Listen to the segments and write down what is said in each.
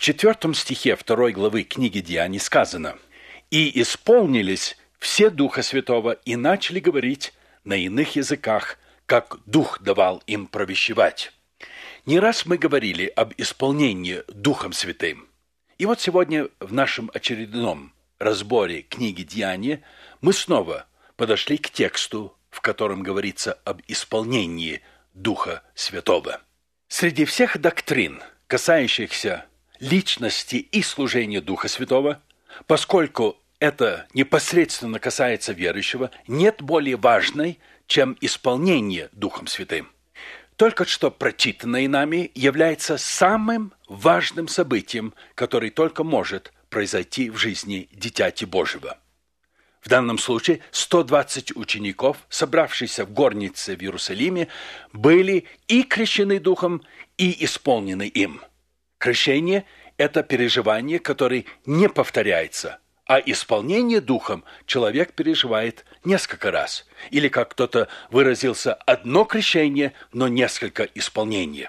4 стихе 2 главы книги Деяний сказано: «И исполнились все Духа Святого и начали говорить на иных языках, как Дух давал им провещевать». Не раз мы говорили об исполнении Духом Святым. И вот сегодня в нашем очередном разборе книги Деяния мы снова подошли к тексту, в котором говорится об исполнении Духа Святого. Среди всех доктрин, касающихся личности и служения Духа Святого, поскольку это непосредственно касается верующего, нет более важной, чем исполнение Духом Святым. Только что прочитанное нами является самым важным событием, которое только может произойти в жизни Дитяти Божьего. В данном случае 120 учеников, собравшихся в горнице в Иерусалиме, были и крещены Духом, и исполнены им. Крещение – это переживание, которое не повторяется, а исполнение Духом человек переживает несколько раз. Или, как кто-то выразился, одно крещение, но несколько исполнений.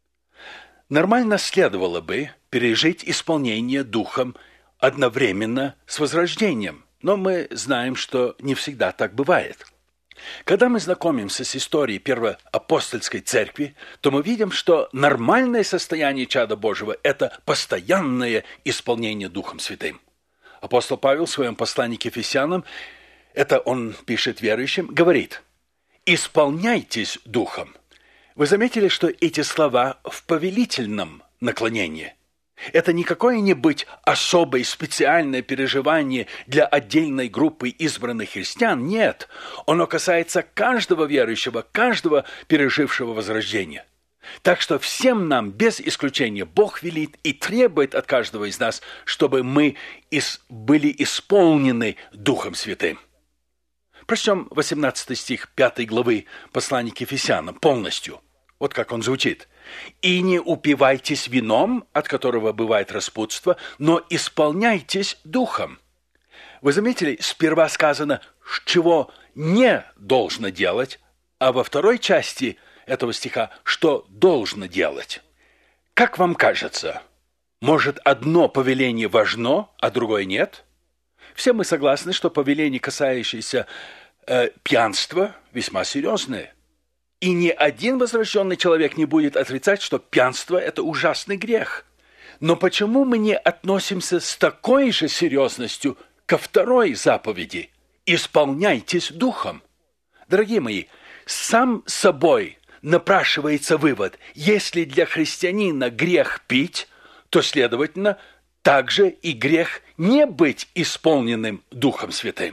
Нормально следовало бы пережить исполнение Духом одновременно с возрождением, но мы знаем, что не всегда так бывает. Когда мы знакомимся с историей Первоапостольской церкви, то мы видим, что нормальное состояние чада Божьего – это постоянное исполнение Духом Святым. Апостол Павел в своем послании к Ефесянам, это он пишет верующим, говорит: «Исполняйтесь Духом». Вы заметили, что эти слова в повелительном наклонении? Это не какое-нибудь особое специальное переживание для отдельной группы избранных христиан. Нет, оно касается каждого верующего, каждого пережившего возрождение. Так что всем нам, без исключения, Бог велит и требует от каждого из нас, чтобы мы были исполнены Духом Святым. Прочтем 18 стих 5 главы послания к Ефесянам полностью. Вот как он звучит. «И не упивайтесь вином, от которого бывает распутство, но исполняйтесь Духом». Вы заметили, сперва сказано, чего не должно делать, а во второй части этого стиха, что должно делать. Как вам кажется, может, одно повеление важно, а другое нет? Все мы согласны, что повеление, касающееся пьянства, весьма серьезное. И ни один возвращенный человек не будет отрицать, что пьянство – это ужасный грех. Но почему мы не относимся с такой же серьезностью ко второй заповеди – «Исполняйтесь Духом»? Дорогие мои, сам собой напрашивается вывод: если для христианина грех пить, то, следовательно, также и грех не быть исполненным Духом Святым.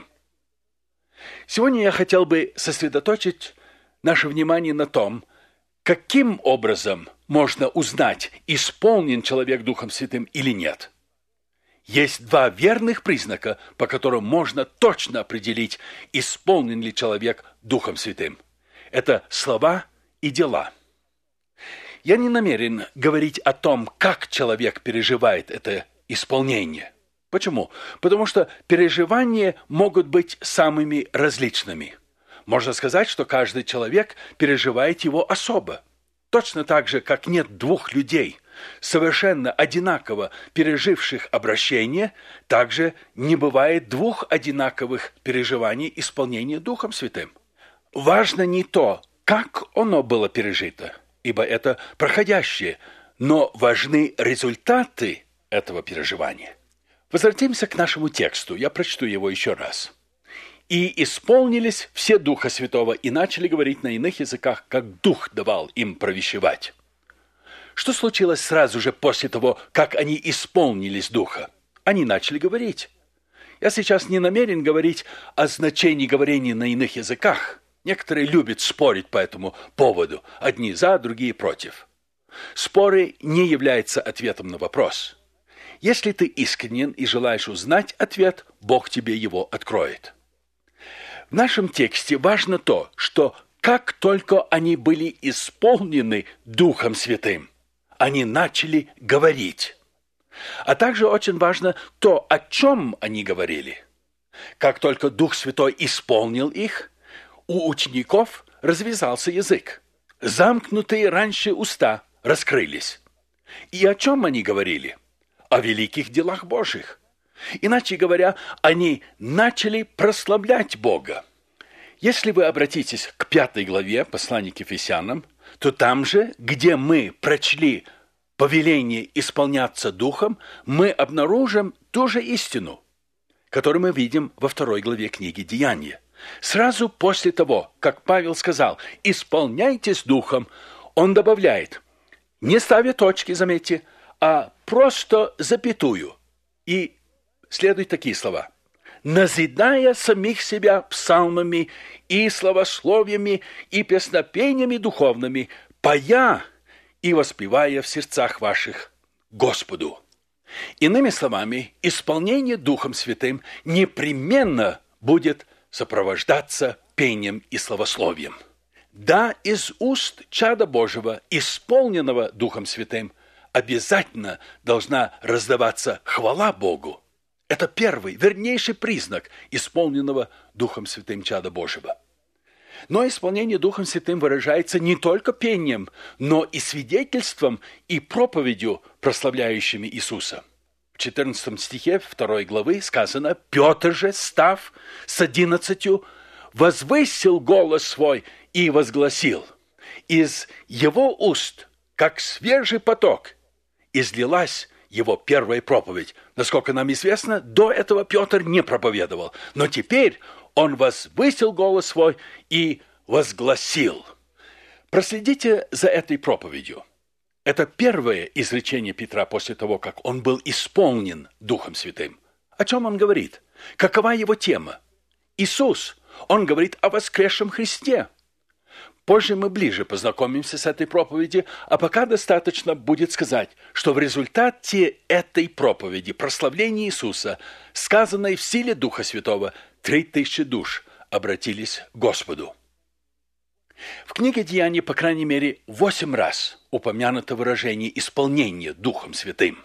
Сегодня я хотел бы сосредоточить наше внимание на том, каким образом можно узнать, исполнен человек Духом Святым или нет. Есть два верных признака, по которым можно точно определить, исполнен ли человек Духом Святым. Это слова и дела. Я не намерен говорить о том, как человек переживает это исполнение. Почему? Потому что переживания могут быть самыми различными. Можно сказать, что каждый человек переживает его особо. Точно так же, как нет двух людей, совершенно одинаково переживших обращение, также не бывает двух одинаковых переживаний исполнения Духом Святым. Важно не то, как оно было пережито, ибо это проходящее, но важны результаты этого переживания. Возвратимся к нашему тексту, я прочту его еще раз. «И исполнились все Духа Святого, и начали говорить на иных языках, как Дух давал им провещевать». Что случилось сразу же после того, как они исполнились Духа? Они начали говорить. Я сейчас не намерен говорить о значении говорения на иных языках. Некоторые любят спорить по этому поводу. Одни за, другие против. Споры не являются ответом на вопрос. Если ты искренен и желаешь узнать ответ, Бог тебе его откроет. В нашем тексте важно то, что как только они были исполнены Духом Святым, они начали говорить. А также очень важно то, о чем они говорили. Как только Дух Святой исполнил их, у учеников развязался язык. Замкнутые раньше уста раскрылись. И о чем они говорили? о великих делах Божьих. Иначе говоря, они начали прославлять Бога. Если вы обратитесь к 5 главе послания к Ефесянам, то там же, где мы прочли повеление исполняться Духом, мы обнаружим ту же истину, которую мы видим во 2 главе книги Деяния. Сразу после того, как Павел сказал «исполняйтесь Духом», он добавляет, не ставя точки, заметьте, а просто запятую. И следуют такие слова. «Назидая самих себя псалмами и славословиями и песнопениями духовными, поя и воспевая в сердцах ваших Господу». Иными словами, исполнение Духом Святым непременно будет сопровождаться пением и славословием. Да, из уст чада Божьего, исполненного Духом Святым, обязательно должна раздаваться хвала Богу. Это первый, вернейший признак исполненного Духом Святым чада Божьего. Но исполнение Духом Святым выражается не только пением, но и свидетельством и проповедью, прославляющими Иисуса. В 14 стихе 2 главы сказано: «Петр же, став с 11, возвысил голос свой и возгласил. Из его уст, как свежий поток, излилась его первая проповедь». Насколько нам известно, до этого Петр не проповедовал, но теперь он возвысил голос свой и возгласил. Проследите за этой проповедью. Это первое изречение Петра после того, как он был исполнен Духом Святым. О чем он говорит? Какова его тема? Иисус. Он говорит о воскресшем Христе. Позже мы ближе познакомимся с этой проповедью, а пока достаточно будет сказать, что в результате этой проповеди, прославления Иисуса, сказанной в силе Духа Святого, 3000 душ обратились к Господу. В книге Деяний, по крайней мере, 8 раз упомянуто выражение «исполнение Духом Святым».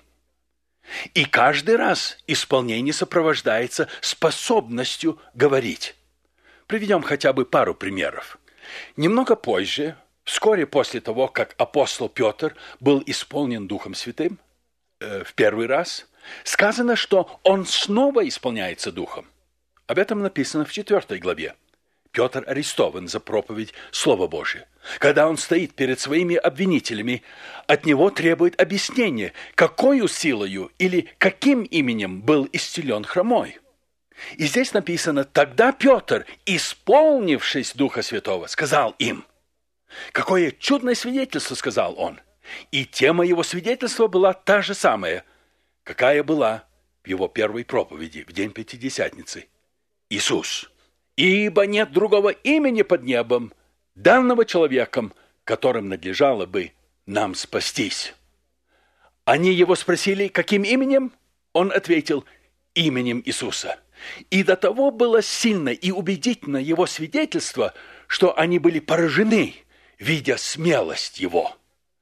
И каждый раз исполнение сопровождается способностью говорить. Приведем хотя бы пару примеров. Немного позже, вскоре после того, как апостол Петр был исполнен Духом Святым, в первый раз, сказано, что он снова исполняется Духом. Об этом написано в 4 главе. Петр арестован за проповедь Слова Божия. Когда он стоит перед своими обвинителями, от него требует объяснения, какою силою или каким именем был исцелен хромой. И здесь написано: «Тогда Петр, исполнившись Духа Святого, сказал им». Какое чудное свидетельство, сказал он. И тема его свидетельства была та же самая, какая была в его первой проповеди в день Пятидесятницы. Иисус. «Ибо нет другого имени под небом, данного человеком, которым надлежало бы нам спастись». Они его спросили, каким именем? Он ответил: именем Иисуса. И до того было сильно и убедительно его свидетельство, что они были поражены, видя смелость его.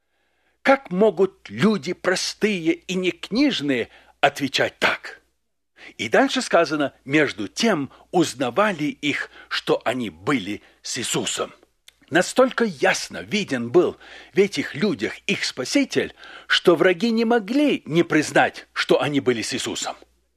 Как могут люди простые и некнижные отвечать так? И дальше сказано: между тем узнавали их, что они были с Иисусом. Настолько ясно виден был в этих людях их Спаситель, что враги не могли не признать, что они были с Иисусом.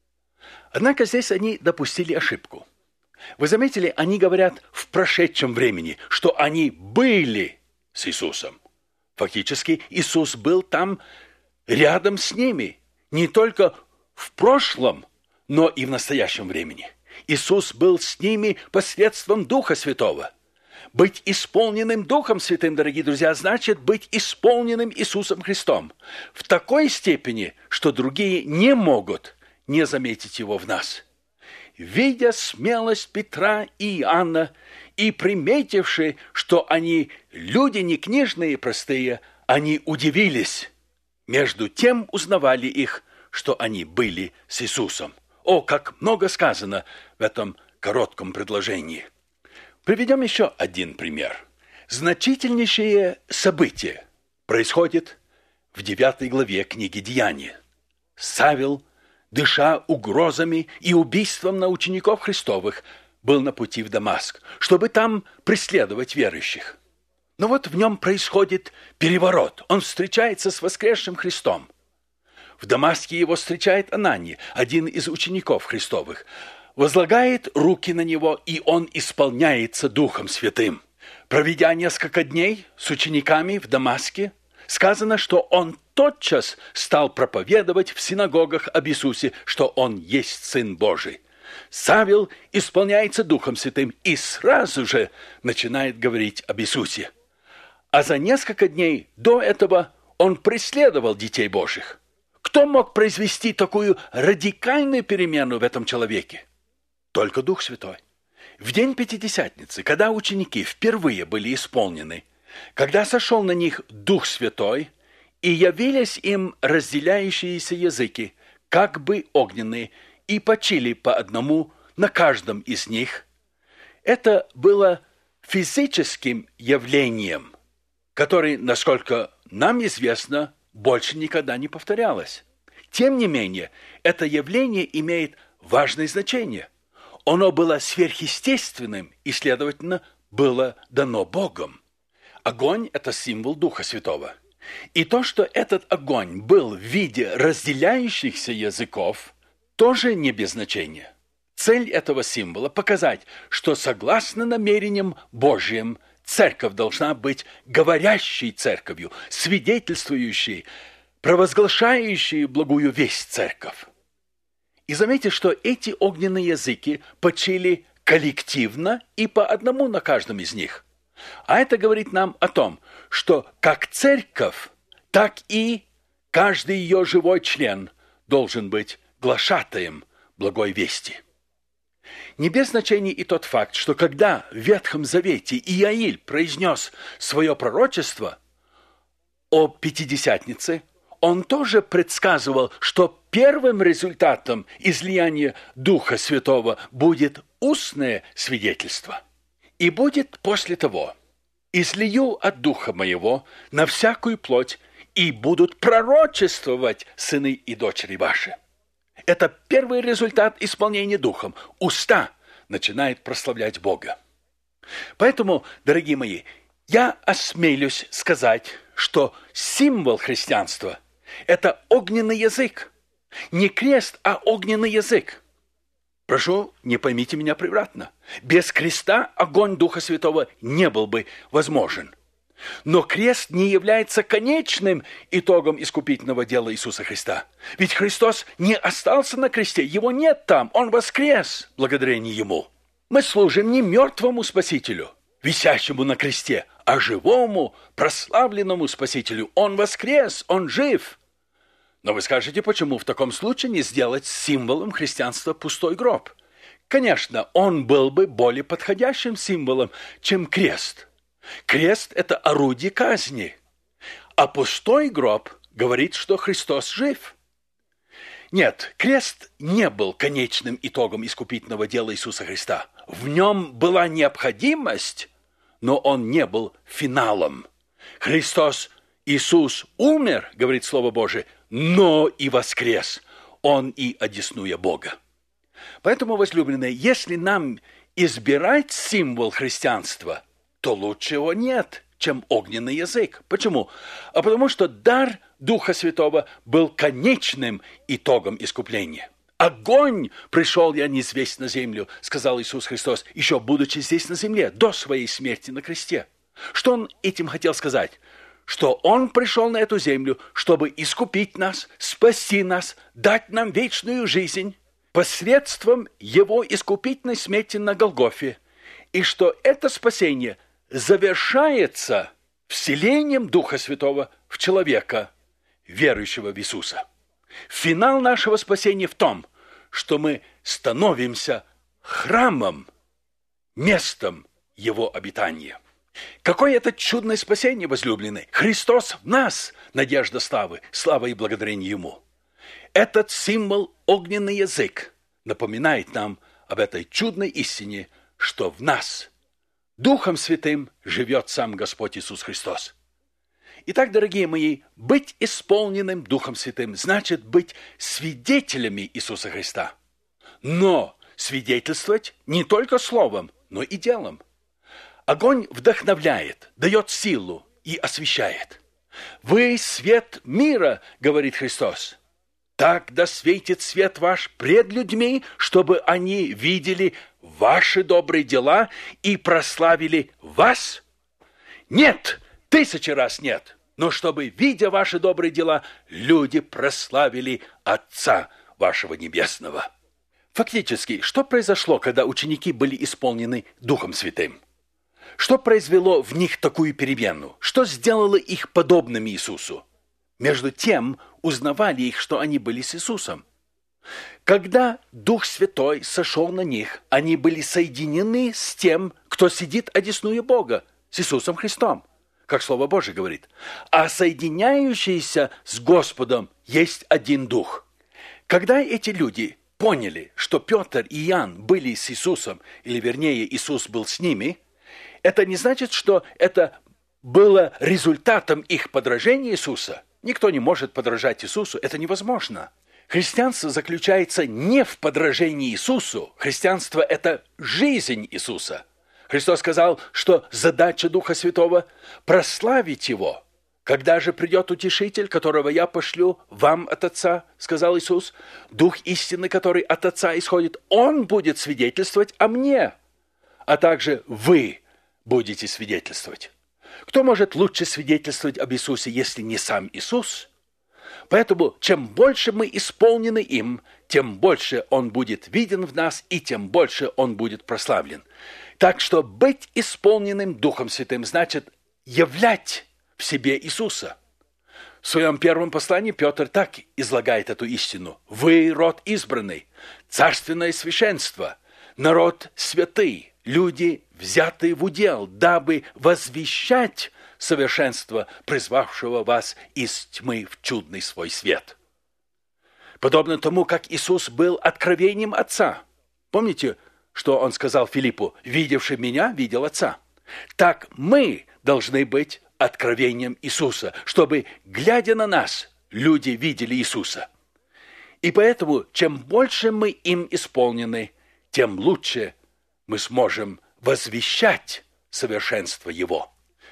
Однако здесь они допустили ошибку. Вы заметили, они говорят в прошедшем времени, что они были с Иисусом. Фактически Иисус был там рядом с ними, не только в прошлом, но и в настоящем времени. Иисус был с ними посредством Духа Святого. Быть исполненным Духом Святым, дорогие друзья, значит быть исполненным Иисусом Христом в такой степени, что другие не могут не заметить его в нас. Видя смелость Петра и Иоанна и приметивши, что они люди не книжные и простые, они удивились. Между тем узнавали их, что они были с Иисусом. О, как много сказано в этом коротком предложении. Приведем еще один пример. Значительнейшее событие происходит в 9 главе книги Деяния. Савел, дыша угрозами и убийством на учеников Христовых, был на пути в Дамаск, чтобы там преследовать верующих. Но вот в нем происходит переворот. Он встречается с воскресшим Христом. В Дамаске его встречает Анания, один из учеников Христовых, возлагает руки на него, и он исполняется Духом Святым. Проведя несколько дней с учениками в Дамаске, сказано, что он тотчас стал проповедовать в синагогах об Иисусе, что он есть Сын Божий. Савел исполняется Духом Святым и сразу же начинает говорить об Иисусе. А за несколько дней до этого он преследовал детей Божьих. Кто мог произвести такую радикальную перемену в этом человеке? Только Дух Святой. В день Пятидесятницы, когда ученики впервые были исполнены, когда сошел на них Дух Святой, и явились им разделяющиеся языки, как бы огненные, и почили по одному на каждом из них, это было физическим явлением, которое, насколько нам известно, больше никогда не повторялось. Тем не менее, это явление имеет важное значение. Оно было сверхъестественным и, следовательно, было дано Богом. Огонь – это символ Духа Святого. И то, что этот огонь был в виде разделяющихся языков, тоже не без значения. Цель этого символа – показать, что согласно намерениям Божьим, церковь должна быть говорящей церковью, свидетельствующей, провозглашающей благую весть церковь. И заметьте, что эти огненные языки почили коллективно и по одному на каждом из них. А это говорит нам о том, что как церковь, так и каждый ее живой член должен быть глашатаем благой вести. Не без значения и тот факт, что когда в Ветхом Завете Иаиль произнес свое пророчество о Пятидесятнице, он тоже предсказывал, что первым результатом излияния Духа Святого будет устное свидетельство. И будет после того: «Излию от Духа Моего на всякую плоть, и будут пророчествовать сыны и дочери ваши». Это первый результат исполнения Духом. Уста начинают прославлять Бога. Поэтому, дорогие мои, я осмелюсь сказать, что символ христианства – это огненный язык. Не крест, а огненный язык. Прошу, не поймите меня превратно. Без креста огонь Духа Святого не был бы возможен. Но крест не является конечным итогом искупительного дела Иисуса Христа. Ведь Христос не остался на кресте, Его нет там, Он воскрес благодарение Ему. Мы служим не мертвому Спасителю, висящему на кресте, а живому, прославленному Спасителю. Он воскрес, Он жив. Но вы скажете, почему в таком случае не сделать символом христианства пустой гроб? Конечно, он был бы более подходящим символом, чем крест. Крест – это орудие казни, а пустой гроб говорит, что Христос жив. Нет, крест не был конечным итогом искупительного дела Иисуса Христа. В нем была необходимость, но он не был финалом. Христос, Иисус умер, говорит Слово Божие, но и воскрес. Он и одесную Бога. Поэтому, возлюбленные, если нам избирать символ христианства, то лучшего нет, чем огненный язык. Почему? А потому что дар Духа Святого был конечным итогом искупления. «Огонь пришел я низвесть на землю», сказал Иисус Христос, еще будучи здесь на земле, до своей смерти на кресте. Что Он этим хотел сказать? Что Он пришел на эту землю, чтобы искупить нас, спасти нас, дать нам вечную жизнь посредством Его искупительной смерти на Голгофе, и что это спасение завершается вселением Духа Святого в человека, верующего в Иисуса. Финал нашего спасения в том, что мы становимся храмом, местом Его обитания. Какое это чудное спасение, возлюбленные! Христос в нас, надежда славы, слава и благодарение Ему. Этот символ, огненный язык, напоминает нам об этой чудной истине, что в нас Духом Святым живет сам Господь Иисус Христос. Итак, дорогие мои, быть исполненным Духом Святым значит быть свидетелями Иисуса Христа. Но свидетельствовать не только словом, но и делом. Огонь вдохновляет, дает силу и освещает. «Вы свет мира», — говорит Христос. Так да светит свет ваш пред людьми, чтобы они видели ваши добрые дела и прославили вас? Нет, 1000 раз нет, но чтобы, видя ваши добрые дела, люди прославили Отца вашего Небесного. Фактически, что произошло, когда ученики были исполнены Духом Святым? Что произвело в них такую перемену? Что сделало их подобными Иисусу? Между тем, узнавали их, что они были с Иисусом. Когда Дух Святой сошел на них, они были соединены с тем, кто сидит одесную Бога, с Иисусом Христом, как Слово Божие говорит. А соединяющийся с Господом есть один Дух. Когда эти люди поняли, что Петр и Иоанн были с Иисусом, или вернее, Иисус был с ними, это не значит, что это было результатом их подражения Иисуса. Никто не может подражать Иисусу, это невозможно. Христианство заключается не в подражении Иисусу. Христианство – это жизнь Иисуса. Христос сказал, что задача Духа Святого – прославить Его. «Когда же придет Утешитель, которого я пошлю вам от Отца, – сказал Иисус, – Дух истины, который от Отца исходит, Он будет свидетельствовать о мне, а также вы будете свидетельствовать». Кто может лучше свидетельствовать об Иисусе, если не сам Иисус? Поэтому, чем больше мы исполнены им, тем больше Он будет виден в нас, и тем больше Он будет прославлен. Так что быть исполненным Духом Святым значит являть в себе Иисуса. В своем первом послании Петр так излагает эту истину. «Вы род избранный, царственное священство, народ святый, люди, взятые в удел, дабы возвещать совершенство, призвавшего вас из тьмы в чудный свой свет». Подобно тому, как Иисус был откровением Отца. Помните, что Он сказал Филиппу? «Видевший меня, видел Отца». Так мы должны быть откровением Иисуса, чтобы, глядя на нас, люди видели Иисуса. И поэтому, чем больше мы им исполнены, тем лучше мы сможем возвещать совершенство Его.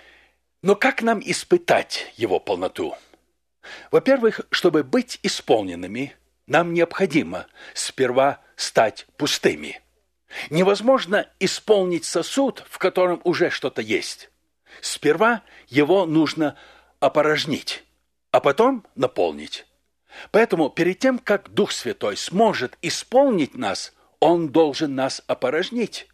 Но как нам испытать Его полноту? Во-первых, чтобы быть исполненными, нам необходимо сперва стать пустыми. Невозможно исполнить сосуд, в котором уже что-то есть. Сперва его нужно опорожнить, а потом наполнить. Поэтому перед тем, как Дух Святой сможет исполнить нас, Он должен нас опорожнить.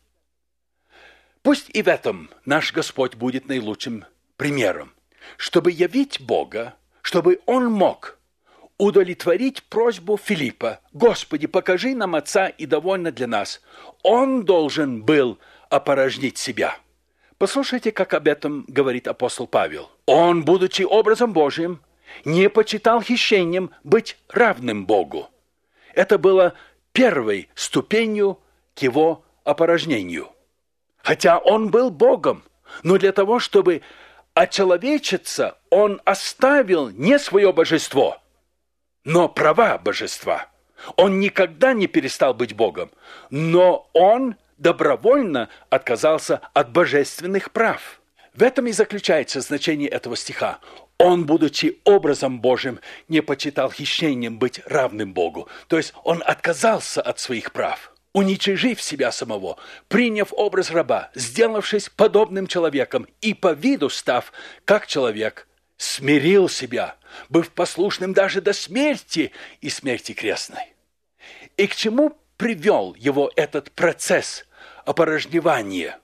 Пусть и в этом наш Господь будет наилучшим примером, чтобы явить Бога, чтобы Он мог удовлетворить просьбу Филиппа: «Господи, покажи нам Отца, и довольно для нас». Он должен был опорожнить себя. Послушайте, как об этом говорит апостол Павел. «Он, будучи образом Божьим, не почитал хищением быть равным Богу». Это было первой ступенью к Его опорожнению. Хотя Он был Богом, но для того, чтобы очеловечиться, Он оставил не свое божество, но права божества. Он никогда не перестал быть Богом, но Он добровольно отказался от божественных прав. В этом и заключается значение этого стиха. Он, будучи образом Божьим, не почитал хищением быть равным Богу. То есть он отказался от своих прав, уничижив себя самого, приняв образ раба, сделавшись подобным человеком и по виду став как человек, смирил себя, быв послушным даже до смерти и смерти крестной. И к чему привел его этот процесс опорожневания?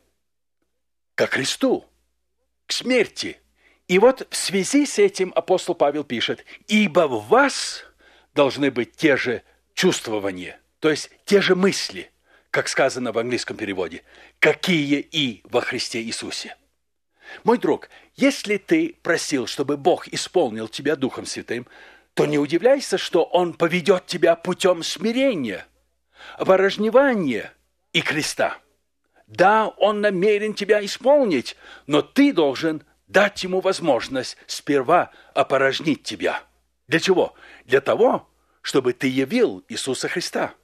Ко Христу, к смерти. И вот в связи с этим апостол Павел пишет: «Ибо в вас должны быть те же чувствования», то есть те же мысли, как сказано в английском переводе, «какие и во Христе Иисусе». Мой друг, если ты просил, чтобы Бог исполнил тебя Духом Святым, то не удивляйся, что Он поведет тебя путем смирения, опорожневания и креста. Да, Он намерен тебя исполнить, но ты должен дать Ему возможность сперва опорожнить тебя. Для чего? Для того, чтобы ты явил Иисуса Христа.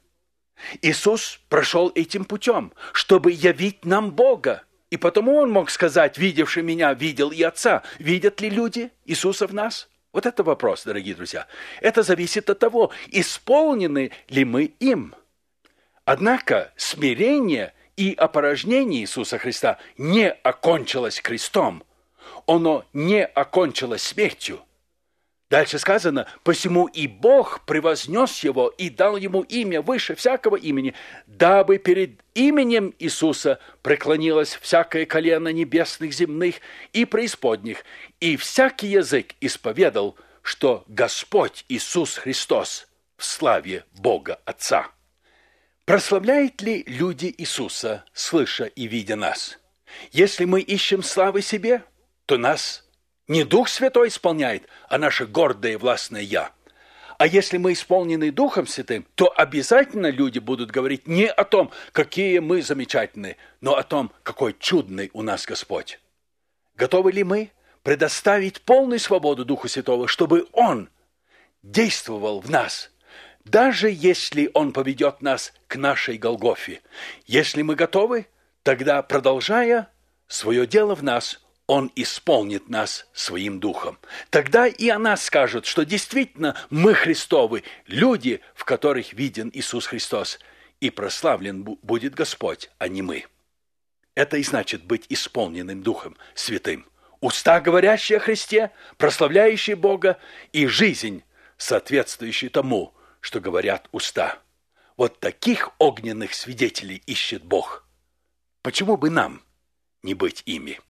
Иисус прошел этим путем, чтобы явить нам Бога. И потому Он мог сказать: «Видевший меня, видел и Отца». Видят ли люди Иисуса в нас? Вот это вопрос, дорогие друзья. Это зависит от того, исполнены ли мы им. Однако смирение и опорожнение Иисуса Христа не окончилось крестом. Оно не окончилось смертью. Дальше сказано: «Посему и Бог превознес его и дал ему имя выше всякого имени, дабы перед именем Иисуса преклонилось всякое колено небесных, земных и преисподних, и всякий язык исповедал, что Господь Иисус Христос в славе Бога Отца». Прославляют ли люди Иисуса, слыша и видя нас? Если мы ищем славы себе, то нас не Дух Святой исполняет, а наше гордое и властное «я». А если мы исполнены Духом Святым, то обязательно люди будут говорить не о том, какие мы замечательные, но о том, какой чудный у нас Господь. Готовы ли мы предоставить полную свободу Духу Святого, чтобы Он действовал в нас, даже если Он поведет нас к нашей Голгофе? Если мы готовы, тогда, продолжая свое дело в нас, Он исполнит нас своим Духом. Тогда и о нас скажут, что действительно мы Христовы, люди, в которых виден Иисус Христос, и прославлен будет Господь, а не мы. Это и значит быть исполненным Духом Святым. Уста, говорящие о Христе, прославляющие Бога, и жизнь, соответствующая тому, что говорят уста. Вот таких огненных свидетелей ищет Бог. Почему бы нам не быть ими?